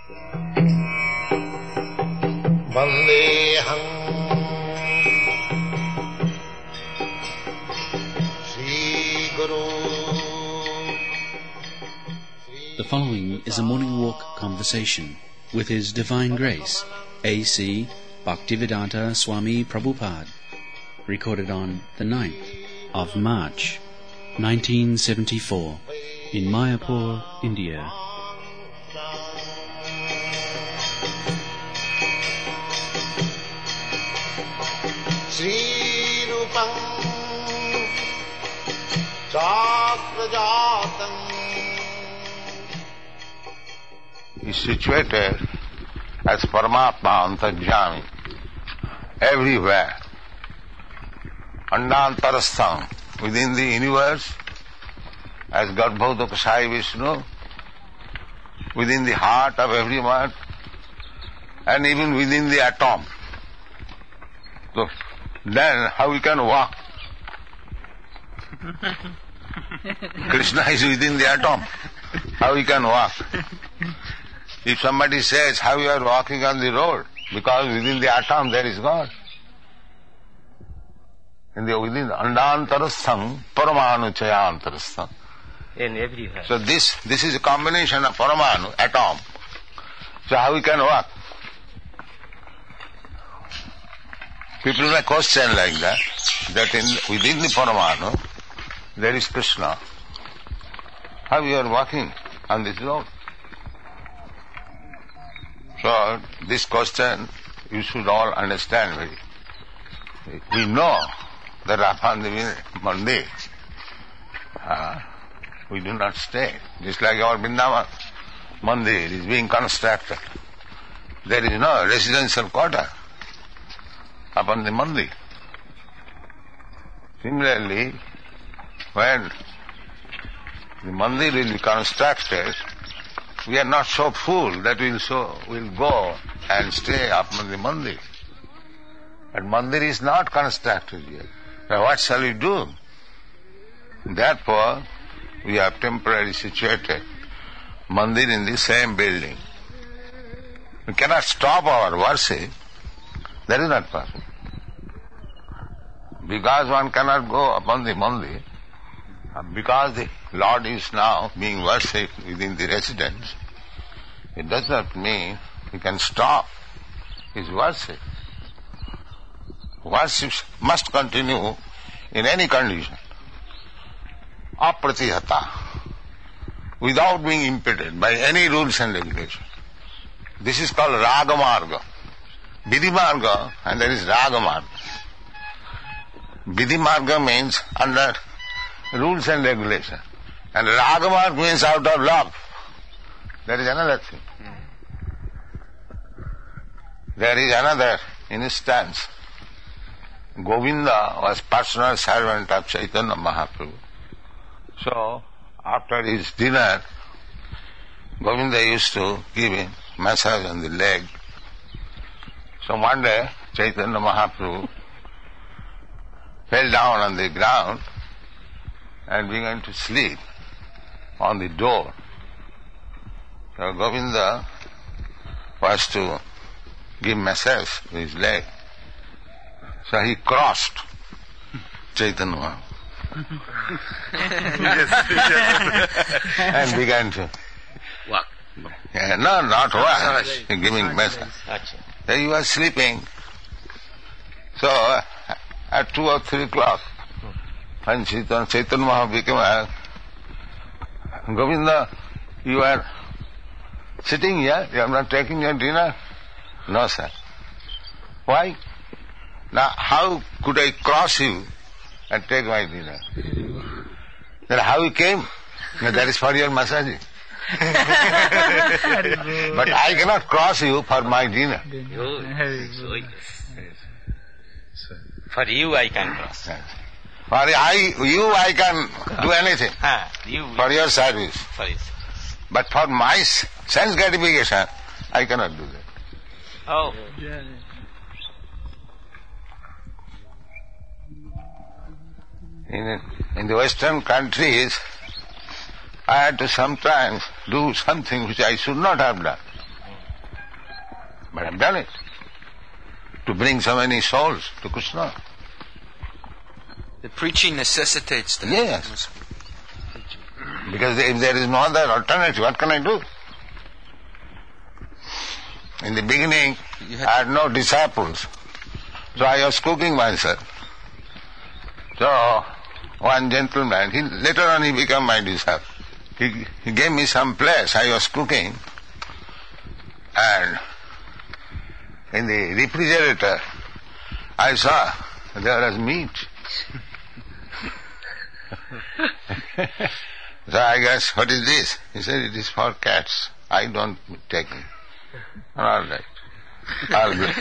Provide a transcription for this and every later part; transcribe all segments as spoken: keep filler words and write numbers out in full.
Vandeham Sri Guru. The following is a morning walk conversation with His Divine Grace, A C Bhaktivedanta Swami Prabhupada, recorded on the ninth of March, nineteen seventy-four, in Mayapur, India. Sri Rupam Chakrajatam is situated as Paramatma Antarjami everywhere. Andantarastham, within the universe, as Garbhodaka Sai Vishnu, within the heart of everyone, and even within the atom. So then how we can walk? Krishna is within the atom. How we can walk? If somebody says how you are walking on the road, because within the atom there is God. In the within Andantarastham, Paramanu Chayantarastham. In everywhere. So this this is a combination of Paramanu, atom. So how we can walk? People may question like that, that in within the Paramanu there is Krishna. How you are walking on this road? So this question you should all understand very. We know that upon the Mandir, uh, we do not stay. Just like our Vrindavan Mandir is being constructed. There is no residential quarter upon the Mandir. Similarly, when the Mandir will be constructed, we are not so full that we'll so we'll go and stay upon the Mandir. But Mandir is not constructed yet. Now what shall we do? Therefore, we have temporarily situated Mandir in the same building. We cannot stop our worship. That is not possible. Because one cannot go upon the Mandir, because the Lord is now being worshipped within the residence, it does not mean he can stop his worship. Worship must continue in any condition. Apratihata, without being impeded by any rules and regulations. This is called Ragamarga. Vidhimarga, and there is Ragamarga. Vidhimarga means under rules and regulations. And Ragamarga means out of love. There is another thing. There is another instance. Govinda was personal servant of Chaitanya Mahaprabhu. So, after his dinner, Govinda used to give him massage on the leg. So one day, Chaitanya Mahaprabhu fell down on the ground and began to sleep on the door. So Govinda was to give massage to his leg. So he crossed Chaitanya and began to walk. Yeah, no, not walk. Giving massage. So he was sleeping. So uh, at two or three o'clock, when Chaitanya, Chaitanya Mahaprabhu became a Govinda, you are sitting here, you are not taking your dinner? No, sir. Why? Now, how could I cross you and take my dinner? Then how you came? Now, that is for your massage. But I cannot cross you for my dinner. So, for you I can cross. For I, you I can do anything. Ah, you for your service. For it. But for my sense gratification, I cannot do that. Oh. In, in the Western countries, I had to sometimes do something which I should not have done. But I've done it to bring so many souls to Krishna. The preaching necessitates that. Yes. Because if there is no other alternative, what can I do? In the beginning, You I had had no disciples, so I was cooking myself. So, one gentleman, he, later on he became my disciple. He, he gave me some place, I was cooking, and in the refrigerator, I saw there was meat. So I guess, what is this? He said, it is for cats. I don't take it. All right. I'll go.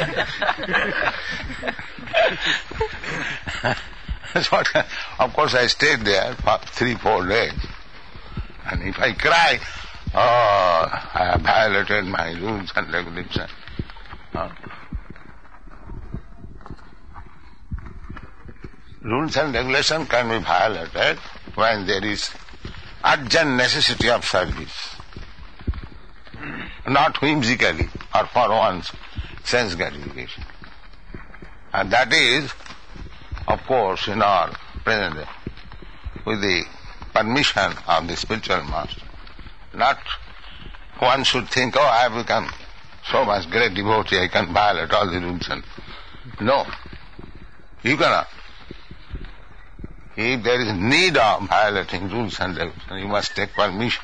That's what, of course I stayed there for three, four days. And if I cry, oh, I have violated my rules and regulations. Huh? Rules and regulations can be violated when there is urgent necessity of service, not whimsically or for one's sense gratification. And that is, of course, in our present day, with the permission of the spiritual master. Not one should think, oh, I have become so much great devotee, I can violate all the rules. And no, you cannot. If there is need of violating rules and regulations, you must take permission.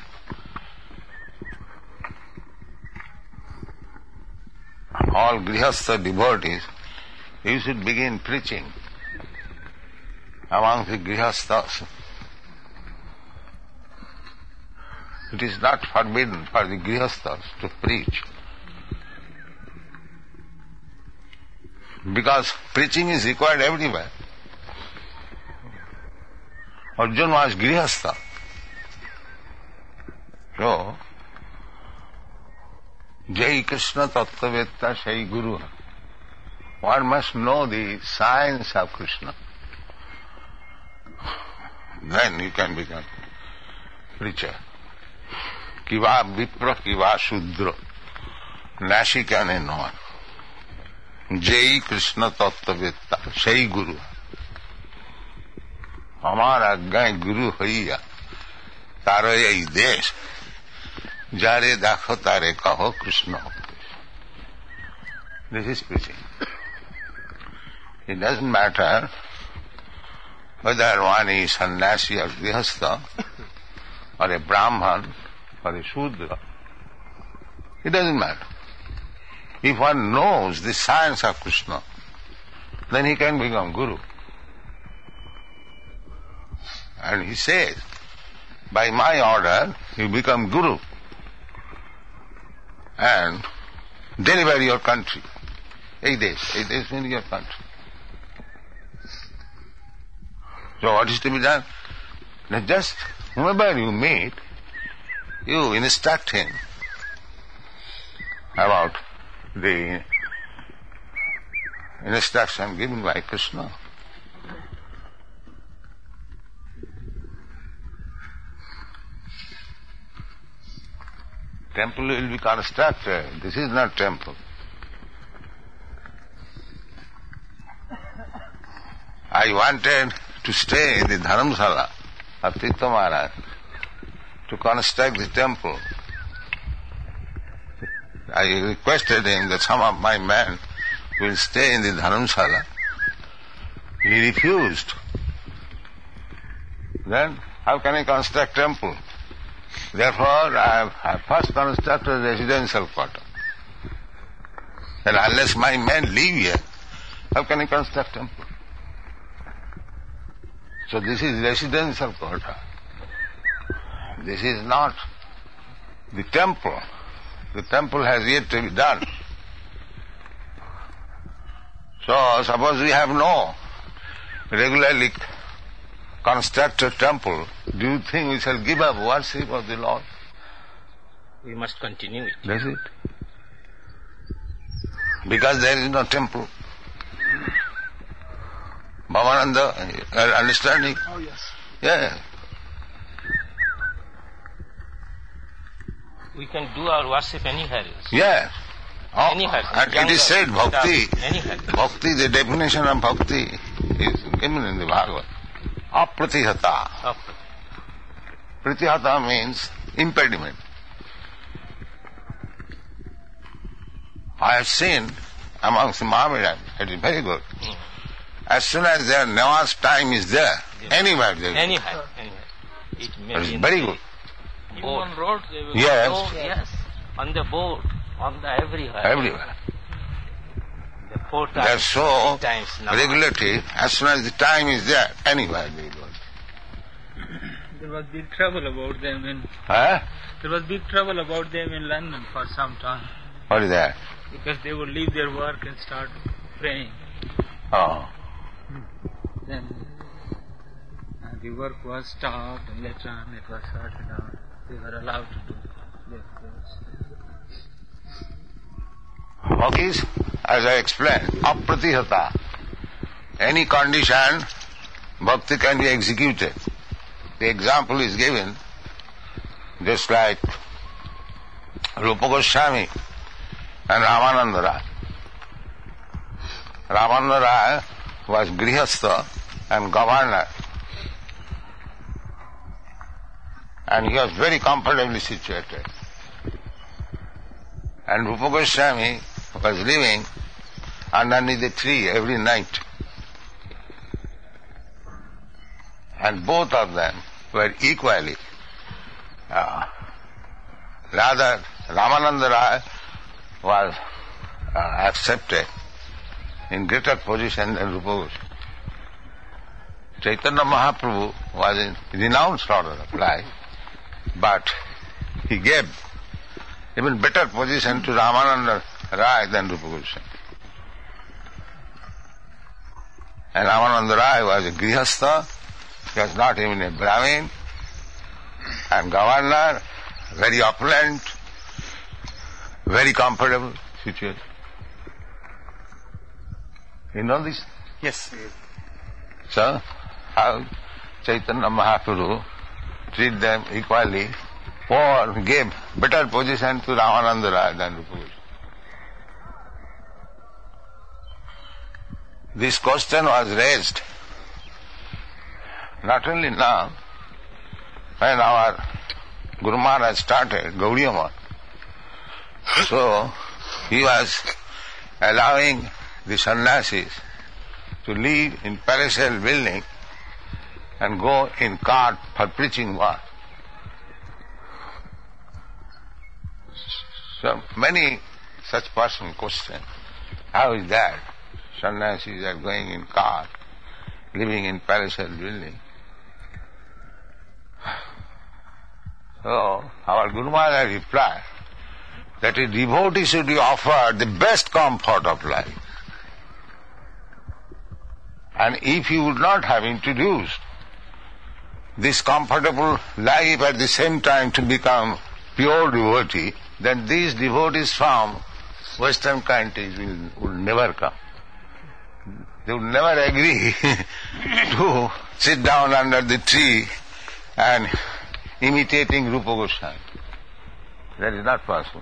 All grihastha devotees, you should begin preaching among the grihasthas. It is not forbidden for the grihasthas to preach, because preaching is required everywhere. Arjuna was grihastha. So, Jai Krishna Tattvavetta Shai Guru. One must know the science of Krishna. Then you can become preacher. Kiva Vipra Kiva Shudra. Nashikane no. Jai Krishna Tattvavetta Shai Guru. আমার আজ্ঞায় গুরু হইয়া তার এই দেশ যারে দেখো তারে কহ Krishna. This is preaching. It doesn't matter whether one is sannyasi or grihastha or a brahman or a shudra. It doesn't matter. If one knows the science of Krishna, then he can become guru. And he says, by my order, you become guru and deliver your country. Eight days, eight days in your country. So what is to be done? Now just whomever you meet, you instruct him about the instruction given by Krishna. Temple will be constructed. This is not temple. I wanted to stay in the Dharamsala of Tirtha Maharaj to construct the temple. I requested him that some of my men will stay in the Dharamsala. He refused. Then how can I construct temple? Therefore, I have, I have first constructed a residential quarter. And unless my men live here, how can I construct temple? So this is residential quarter. This is not the temple. The temple has yet to be done. So suppose we have no regularly constructed temple, do you think we shall give up worship of the Lord? We must continue it. That's it. Because there is no temple. Bhavananda, you are understanding? Oh, yes. Yeah. We can do our worship anywhere else. Yes. Oh, Anyhow, and it younger, is said bhakti. Anyhow. Bhakti, the definition of bhakti is given in the Bhagavad. Apratihata. Up. Pratihata means impediment. I have seen amongst the Mohammedans, it is very good. Mm. As soon as their namaz time is there, Yes. anywhere they go. Anyhow, anyhow. It may It is be in very the good. board. On roads they will Yes. go. Yes, on the board, on the everywhere. Everywhere. The four They are times, so three times now. regulative, as soon as the time is there, anywhere they go. There was big trouble about them in Huh? there was big trouble about them in London for some time What is that? because they would leave their work and start praying. Oh. Then uh, the work was stopped and later on it was sorted out. They were allowed to do their prayers. Bhakti is, as I explained, apratihata. Any condition, bhakti can be executed. The example is given, just like Rupa Goswami and Ramananda Rai. Ramananda Rai was grihastha and governor, and he was very comfortably situated. And Rupa Goswami was living underneath the tree every night. And both of them were equally. Uh, rather, Ramananda Rai was uh, accepted in greater position than Rupa Goswami. Chaitanya Mahaprabhu was in renounced order of life, but he gave even better position to Ramananda Rai than Rupa Goswami. And Ramananda Rai was a grihastha, he was not even a Brahmin, and governor, very opulent, very comfortable situation. You know this? Yes. So, how Chaitanya Mahaprabhu treat them equally or gave better position to Ramananda Rai than Rupa Goswami. This question was raised not only now, when our Guru Maharaj started Gaudiya Math. So, he was allowing the sannyasis to live in palatial building and go in cart for preaching work. So many such person question, how is that? Sannyasis are going in cart, living in palatial building. So our Guru Maharaj replied that a devotee should be offered the best comfort of life. And if he would not have introduced this comfortable life at the same time to become pure devotee, then these devotees from Western countries will, will never come. They would never agree to sit down under the tree and imitating Rupa Goswami. That is not possible.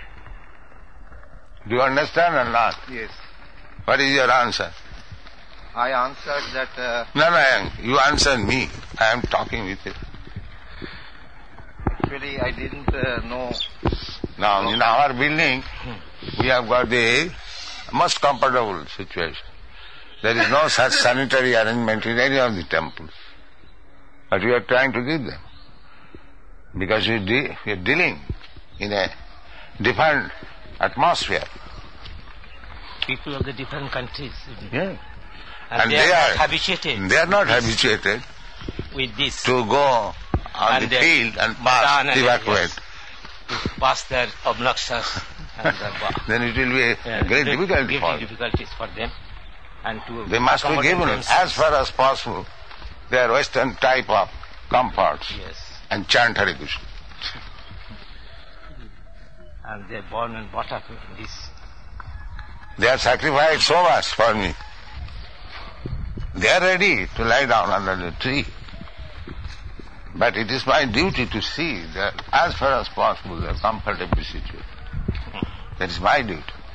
Do you understand or not? Yes. What is your answer? I answered that uh, No, no, you answer me. I am talking with you. actually I didn't uh, know. Now, in our building, we have got the most comfortable situation. There is no such sanitary arrangement in any of the temples. But we are trying to give them. Because we, de- we are dealing in a different atmosphere. People of the different countries. Yeah. And, And they, they are, are- not habituated They are not habituated with this. to go on And the they- field and Done pass, and evacuate. yes, to pass their obnoxious and the, Then it will be a yeah, great great- difficulty great for them. difficulties for them. And to They must be accommodate given themselves. as far as possible their Western type of comforts Yes. and chant Hare Krishna. And they're born and brought up in this. They have sacrificed so much for me. They are ready to lie down under the tree. But it is my duty to see that as far as possible they are comfortably situated. That is my duty.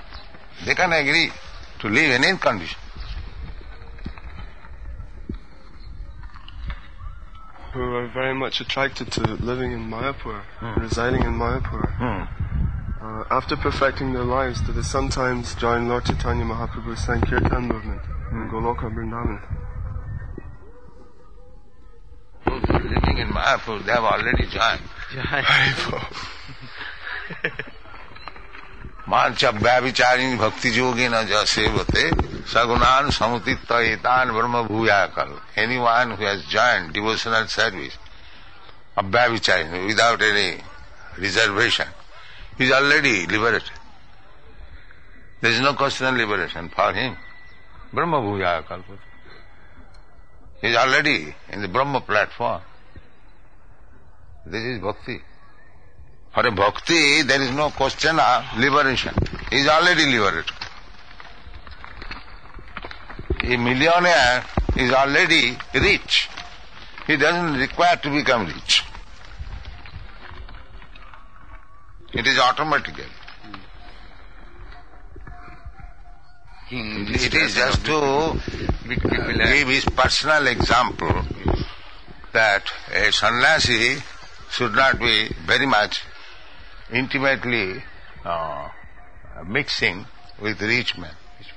They can agree to live in any condition. Who are very much attracted to living in Mayapur, Hmm. residing in Mayapur. Hmm. Uh, after perfecting their lives, do they sometimes join Lord Chaitanya Mahaprabhu's Sankirtan movement in Goloka Vrindavan? Those who are living in Mayapur, they have already joined. Mancha Bhavicharini Bhakti Yogina Jasevate Sagunan Samutitta Etan Brahma Bhuyakal. Anyone who has joined devotional service of Bhavicharini without any reservation is already liberated. There is no question of liberation for him. Brahma Bhuyakal. He is already in the Brahma platform. This is bhakti. For a bhakti, there is no question of liberation. He is already liberated. A millionaire is already rich. He doesn't require to become rich. It is automatically. It is just to give his personal example that a sannyasi should not be very much intimately uh, mixing with rich men.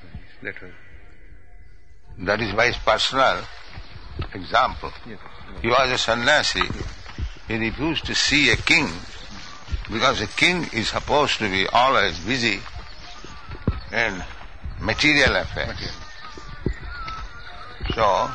That is by his personal example. He was a sannyasi. He refused to see a king because a king is supposed to be always busy in material affairs. So,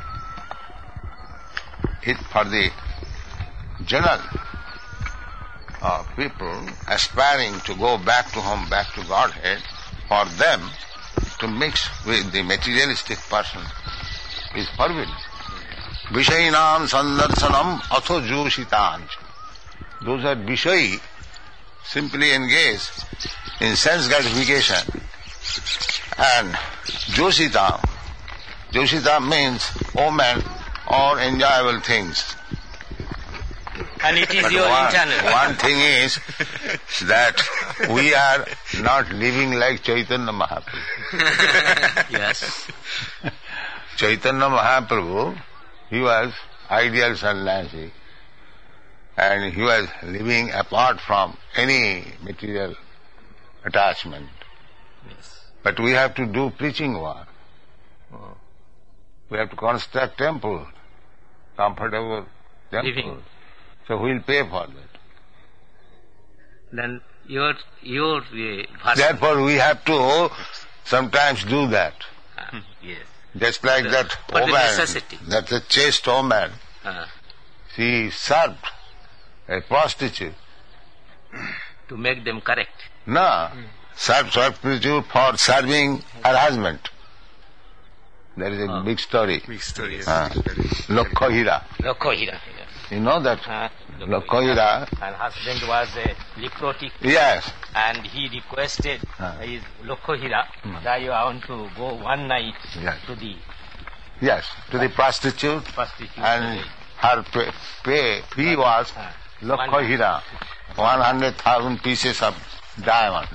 it for the general uh, people aspiring to go back to home, back to Godhead, for them to mix with the materialistic person is forbidden. Vishayinam sandarsanam atho joshitanch. Those are Vishayi, simply engaged in sense gratification. And Josita, Josita means omen or enjoyable things. And it is But your one, internal. one thing is that we are not living like Chaitanya Mahaprabhu. Yes. Chaitanya Mahaprabhu, he was ideal sannyasi and he was living apart from any material attachment. Yes. But we have to do preaching work. We have to construct temple, comfortable temple. Living. So we will pay for that. Then your your uh, version. Therefore we have to sometimes do that. Ah, yes. Just like The- that for the woman, necessity. that the chaste woman, Ah, she served a prostitute. to make them correct. No, served prostitute for serving her husband. There is a Ah. big story. Big story. Ah. Lokkhahira. Lokhohira. You know that? Ah, Lokkhahira. And husband was a leprotic. Yes. And he requested Ah. his Lokhohira that you want to go one night Yes. to the Yes. To the prostitute. prostitute. And her pay, pay fee was Ah. Lokkhahira. One hundred thousand pieces of diamond.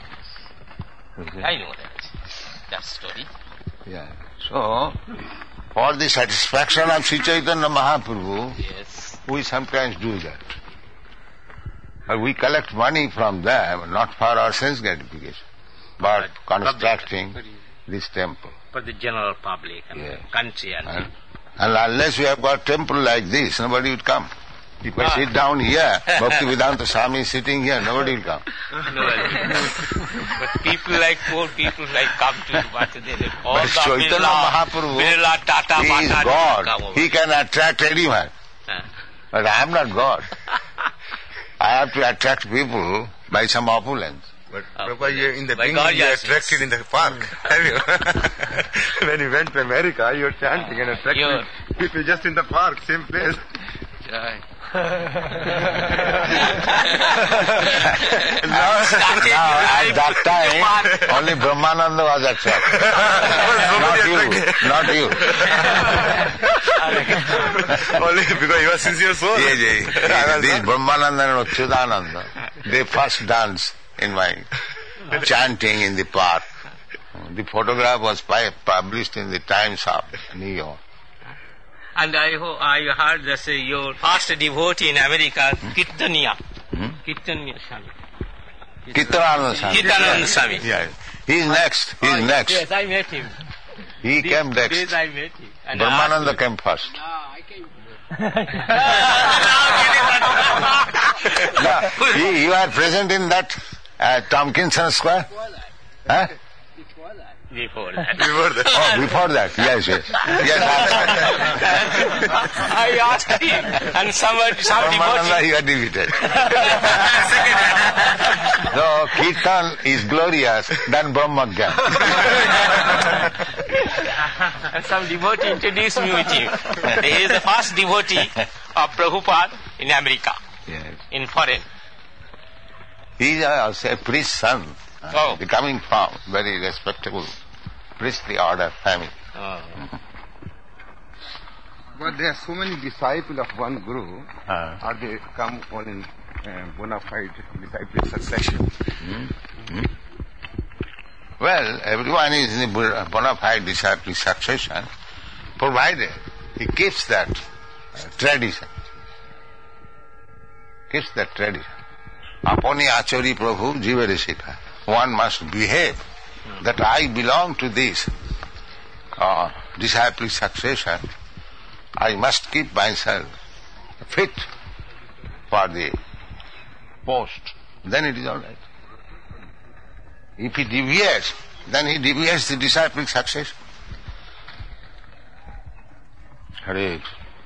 I know that. That story. Yeah. So, for the satisfaction of Sri Chaitanya Mahaprabhu, Yes. we sometimes do that. But we collect money from them, not for our sense gratification, but But constructing this temple. For the general public and Yes. country and And, and unless we have got temple like this, nobody would come. If I Ah. sit down here, Bhaktivedanta Swami is sitting here, nobody will come. no, but people like poor people like come to what they do. All But the Chaitanya Birla, Mahaprabhu, Birla, Tata, He is Bata, God. come over. He can attract anyone. Ah. But I am not God. I have to attract people by some opulence. But Oh, Prabhupada, you in the by beginning God, you yes, attracted yes. in the park. Have you? When you went to America, you were chanting and attracting You're- people just in the park, same place. Right. Now, at that time, only Brahmananda was attracted. Not you. Not you. Only because you are sincere soul. Yes, yes. This Brahmananda and Achyutananda, they first dance in my chanting in the park. The photograph was published in the Times of New York. And I ho- I heard that uh, your first devotee in America, hmm? Kirtaniya. Hmm? Kirtaniya Swami. Kirtanananda Swami. Kirtanananda Swami. Yeah. He is next. He is oh, next. Yes, I met him. He this, came next. This I met him. And Brahmananda came first. No, I came. No, you, you are present in that uh, Tompkinson Square? Huh? Before that. Before that. Oh, before that. Yes, yes. Yes, I asked him, and somebody, somebody Brahmananda, you are defeated. No, Kirtan is glorious than Brahma Gyan. And some devotee introduced me with him. He is the first devotee of Prabhupada in America, Yes. in foreign. He is also a priest's son, Oh. coming from very respectable priestly order family. Oh. But there are so many disciples of one guru, Uh. or they come all in uh, bona fide disciple succession. Mm-hmm. Well, everyone is in a bona fide disciple succession, provided he keeps that uh, tradition. Keeps that tradition. Apani achari prabhu jivere sikha. One must behave that I belong to this uh, disciple succession. I must keep myself fit for the post. Then it is all right. If he deviates, then he deviates the disciple succession. Hare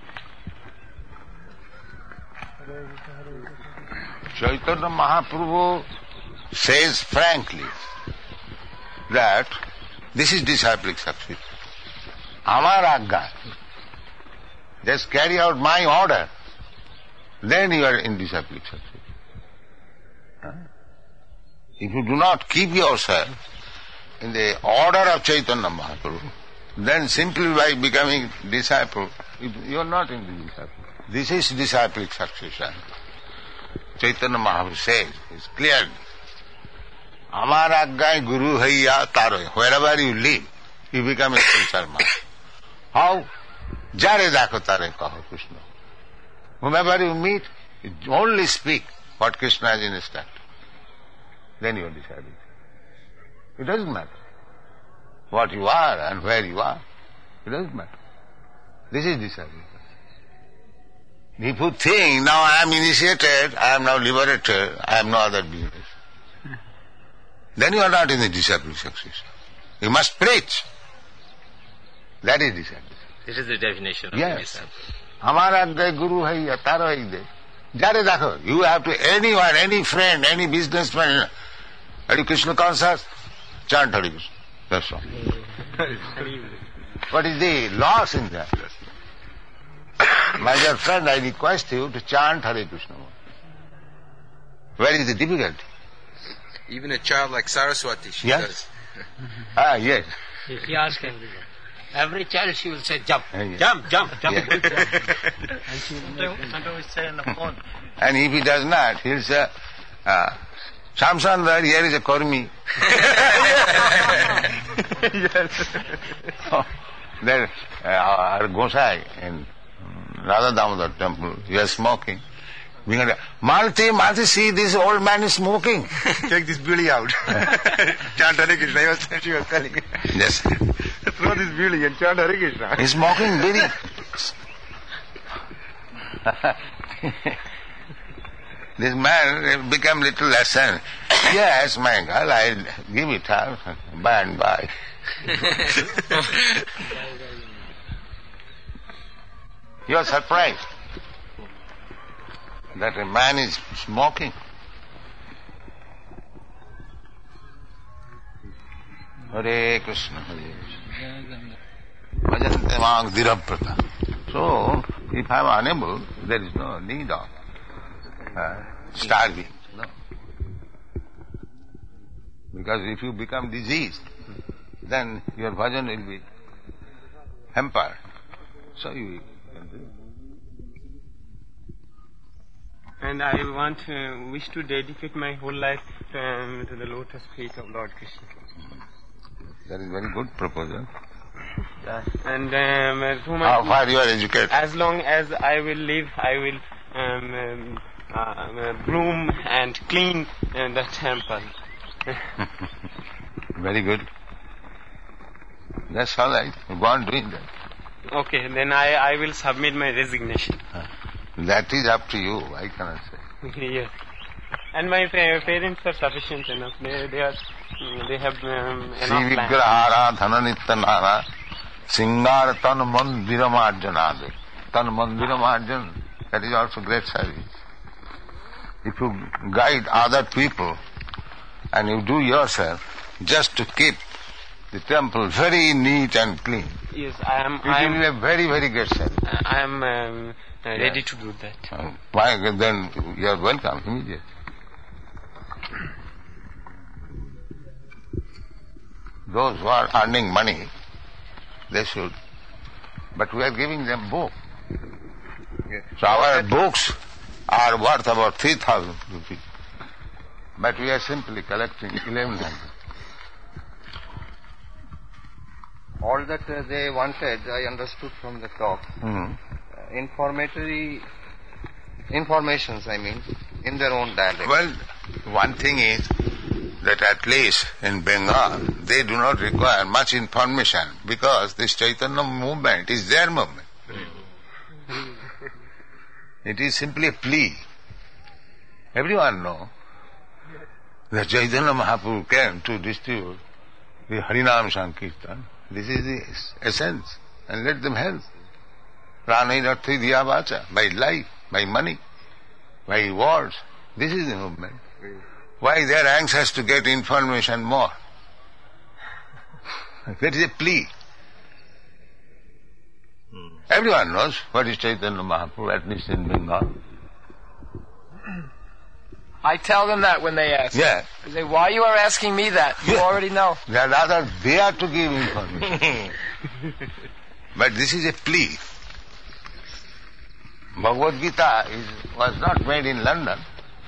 Chaitanya Mahaprabhu says frankly that this is disciplic succession. Amar agga. Just carry out my order. Then you are in disciplic succession. Huh? If you do not keep yourself in the order of Chaitanya Mahaprabhu, then simply by becoming disciple, you are not in the disciple. This is disciplic succession. Chaitanya Mahaprabhu says, it's clear. Amar aggai guru haiya taro. Wherever you live, you become a spiritual master. How? Jare dakho tare kaho Krishna. Whomever you meet, you only speak what Krishna has instructed. Then you are disciple. It doesn't matter what you are and where you are. It doesn't matter. This is disciple. If you think, now I am initiated, I am now liberated, I have no other business, then you are not in the disciple succession. You must preach. That is disciple. This is the definition of Yes. disciple. Hamara guru hai ya taro hai de. Jare dakho. You have to anyone, any friend, any businessman, Hare Krishna conscious, chant Hare Krishna. That's all. What is the loss in that? My dear friend, I request you to chant Hare Krishna. Where is the difficulty? Even a child like Saraswati, she Yes. does. Ah, yes. If you ask everyone, every child she will say jump, Ah, yes. jump, jump, jump. Yes. And she will sometimes say on the phone. And if he does not, he'll say, uh, Shamsandar, here is a Kurmi. So, there, uh, our Gosai in Radha Damodar temple, he was smoking. Malti, Malti, see this old man is smoking. Take this beauty out. Chant Hare Krishna. He was, she was telling. Yes. Throw this beauty and chant Hare Krishna. He's smoking bidi. This man became little lesson. Yes, my girl, I'll give it her by and by. You are surprised that a man is smoking. Hare Krishna, Hare Krishna. Bhajante mang dhiraprata. So, if I am unable, there is no need of uh, starving. No. Because if you become diseased, then your bhajan will be hampered. So you can do. and I want uh, wish to dedicate my whole life to, um, to the lotus feet of Lord Krishna. That is very good proposal. Yeah. And um, to my How far you are educated? As long as I will live, I will um, um, uh, uh, broom and clean uh, the temple. Very good. That's all right. Go on doing that. Okay, then I, I will submit my resignation. That is up to you. I cannot say. Yes. And my pa- parents are sufficient enough. They, they are, mm, they have um, enough Sri land. Vigrahara Dhananittanara Singar Tan Mandiramarjanade. Tan Mandiramarjan, that is also great service. If you guide other people and you do yourself just to keep the temple very neat and clean, Yes, I am. it I will am, be a very, very great service. I am um, uh, ready Yeah. to do that. Uh, Why then you are welcome immediately. Those who are earning money, they should. But we are giving them book. So our books are worth about three thousand rupees. But we are simply collecting eleven hundred. All that uh, they wanted, I understood from the talk. Mm-hmm. Uh, informatory informations, I mean, in their own dialect. Well, one thing is that at least in Bengal, they do not require much information because this Chaitanya movement is their movement. It is simply a plea. Everyone knows that Chaitanya Mahaprabhu came to distribute the Harinam Sankirtan. This is the essence. And let them help. Pranayarthi diya vacha, by life, by money, by words. This is the movement. Why they are anxious to get information more? That is a plea. Everyone knows what is Chaitanya Mahaprabhu, at least in Bengal. I tell them that when they ask. Yeah. I say, why you are asking me that? You Yeah. already know. They are rather there to give information. But this is a plea. Bhagavad Gita is, was not made in London.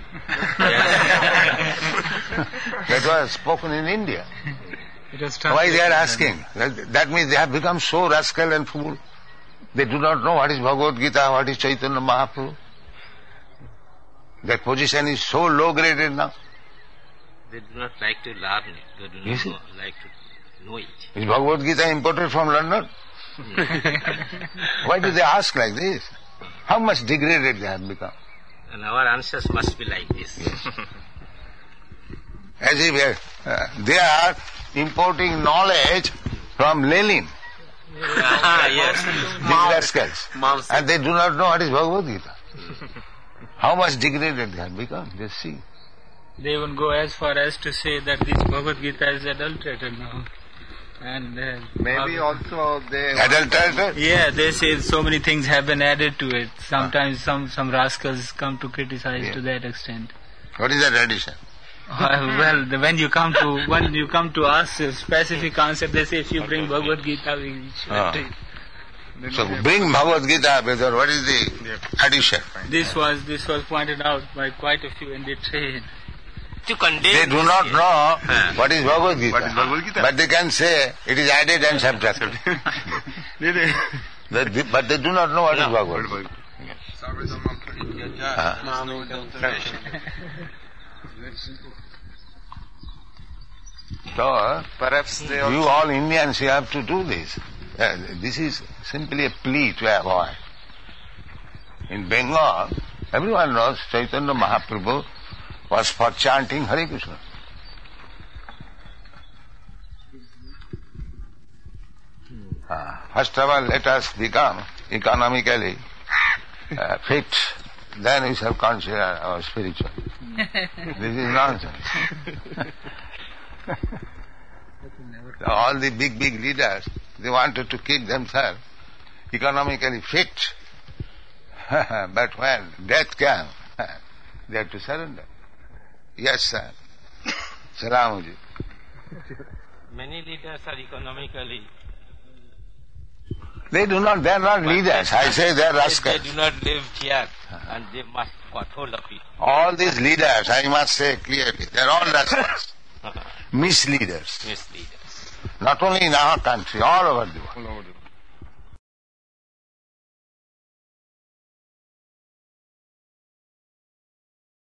That was spoken in India. It was Why they are asking? That, that means they have become so rascal and fool. They do not know what is Bhagavad Gita, what is Chaitanya Mahaprabhu. Their position is so low graded now. They do not like to learn it. They do Yes. not know, like to know it. Is Bhagavad Gita imported from London? Why do they ask like this? How much degraded they have become? And our answers must be like this. As if uh, they are importing knowledge from Lenin. Ah, yes. These rascals. And they do not know what is Bhagavad Gita. How much degraded they have become, just see. They even go as far as to say that this Bhagavad Gita is adulterated now. And uh, Maybe also they... Adulterated? yeah, they say so many things have been added to it. Sometimes some, some rascals come to criticize Yeah. to that extent. What is that addition? Uh, well, the, when you come to when you come to ask a specific answer, they say if you bring Bhagavad Gita, we should Ah. take. So bring Bhagavad Gita, brother, what is the addition? This was this was pointed out by quite a few in the train. To condemn They do this, not yes. know what is Bhagavad Gita. What is Bhagavad Gita? But they can say it is added and subtracted. They- they- but they do not know what is Bhagavad Gita. Ah. So, Perhaps they you also... all Indians, you have to do this. Uh, this is simply a plea to avoid. In Bengal, everyone knows Chaitanya Mahaprabhu was for chanting Hare Krishna. Uh, first of all, let us become economically uh, fit. Then we shall consider our spiritual. This is nonsense. All the big, big leaders, they wanted to keep themselves economically fit. But when death came, they had to surrender. Yes, sir. Salamuji. Many leaders are economically They do not, they are not leaders. I say they are rascals. They do not live here and they must got hold of it. All these leaders, I must say clearly, they are all rascals. Misleaders. Misleaders. Not only in our country, all over the world. All over the world.